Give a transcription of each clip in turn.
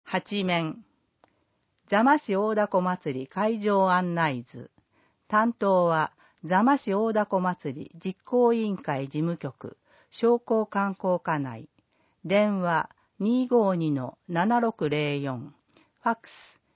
八面。座間市大凧祭り会場案内図。担当は座間市大凧祭り実行委員会事務局商工観光課内。電話252-7604。ファックス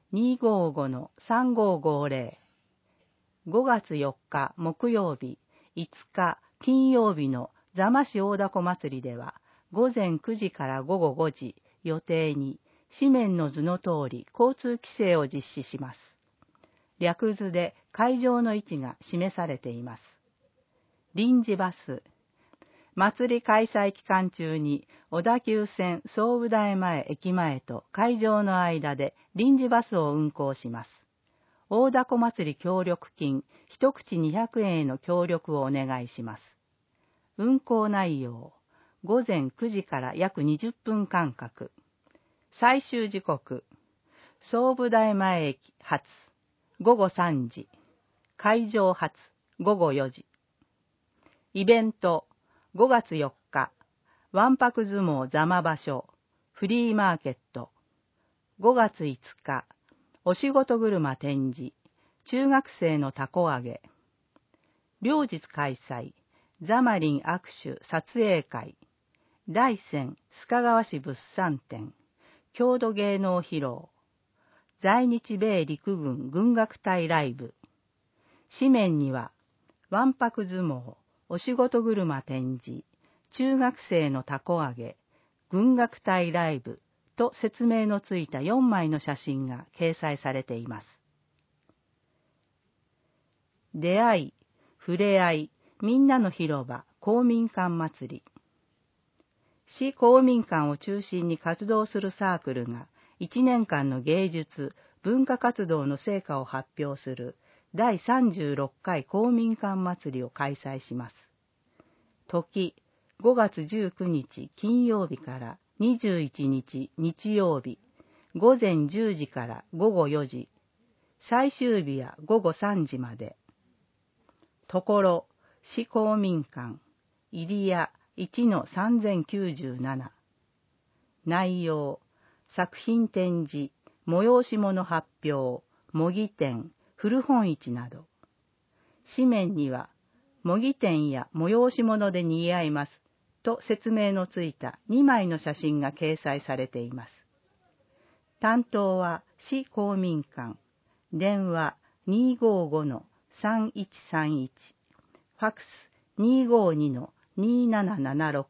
255-3550。5月4日木曜日、5日金曜日の座間市大凧祭りでは、午前9時から午後5時予定に、紙面の図の通り交通規制を実施します。略図で会場の位置が示されています。臨時バス。祭り開催期間中に小田急線総武台前駅前と会場の間で臨時バスを運行します。大凧祭り協力金一口200円への協力をお願いします。運行内容。午前9時から約20分間隔。最終時刻。総武台前駅発。午後3時。会場発。午後4時。イベント。5月4日。わんぱく相撲座間場所。フリーマーケット。5月5日。お仕事車展示。中学生の凧揚げ。両日開催。座間林握手撮影会。大山須賀川市物産展。郷土芸能披露。在日米陸軍軍楽隊ライブ。紙面には、わんぱく相撲、お仕事車展示、中学生の凧揚げ、軍楽隊ライブと説明のついた4枚の写真が掲載されています。出会い、触れ合い、みんなの広場、公民館祭り。市公民館を中心に活動するサークルが1年間の芸術、文化活動の成果を発表する第36回公民館祭りを開催します。時、5月19日金曜日から21日日曜日、午前10時から午後4時、最終日は午後3時まで。ところ、市公民館、入谷1-3097。内容、作品展示、催し物発表、模擬展、古本市など。紙面には、模擬展や催し物で賑わいますと説明のついた2枚の写真が掲載されています。担当は市公民館、電話255-3131、ファックス252-2776。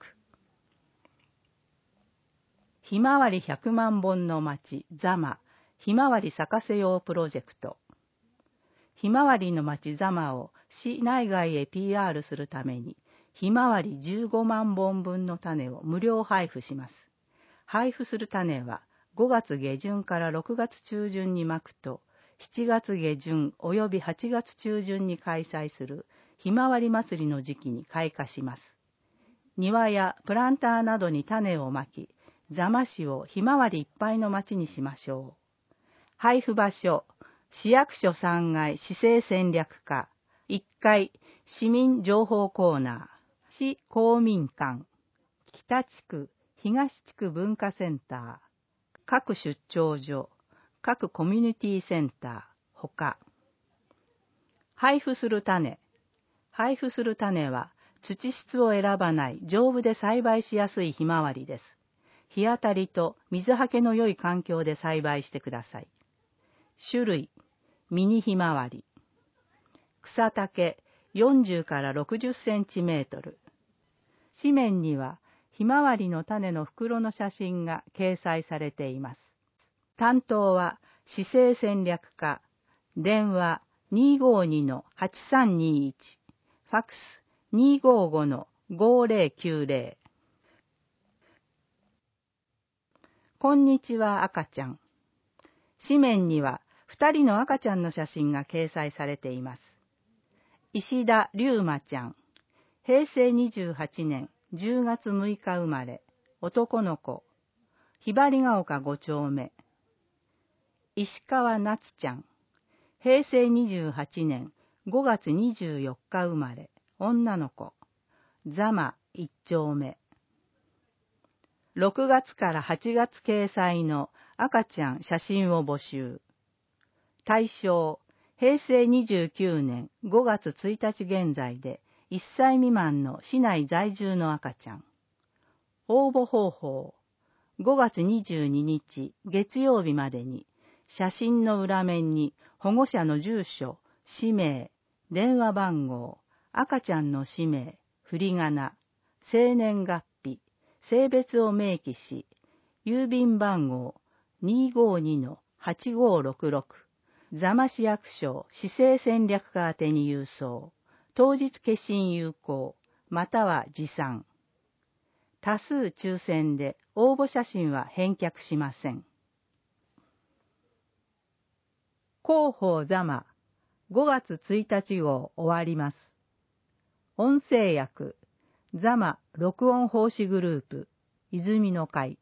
ひまわり100万本の町座間ひまわり咲かせようプロジェクト。ひまわりの町座間を市内外へ PR するために、ひまわり15万本分の種を無料配布します。配布する種は5月下旬から6月中旬にまくと、7月下旬および8月中旬に開催するひまわり祭りの時期に開花します。庭やプランターなどに種をまき、座間市をひまわりいっぱいの町にしましょう。配布場所、市役所3階市政戦略課、1階市民情報コーナー、市公民館、北地区、東地区文化センター、各出張所、各コミュニティセンター、ほか。配布する種。配布する種は、土質を選ばない丈夫で栽培しやすいひまわりです。日当たりと水はけの良い環境で栽培してください。種類、ミニひまわり。草丈40から60センチメートル。紙面にはひまわりの種の袋の写真が掲載されています。担当は市政戦略課、電話252-8321、ファックス255-5090。こんにちは赤ちゃん。紙面には2人の赤ちゃんの写真が掲載されています。石田龍馬ちゃん、平成28年10月6日生まれ、男の子、ひばりが丘5丁目。石川夏ちゃん、平成28年5月24日生まれ、女の子、座間1丁目。6月から8月掲載の赤ちゃん写真を募集。対象、平成29年5月1日現在で1歳未満の市内在住の赤ちゃん。応募方法、5月22日月曜日までに、写真の裏面に保護者の住所、氏名、電話番号、赤ちゃんの氏名、振り仮名、生年月日、性別を明記し、郵便番号 252-8566、座間市役所市政戦略課宛てに郵送、当日消印有効、または持参。多数抽選で応募写真は返却しません。広報座間、5月1日号終わります。音声訳、座間録音奉仕グループ、泉の会。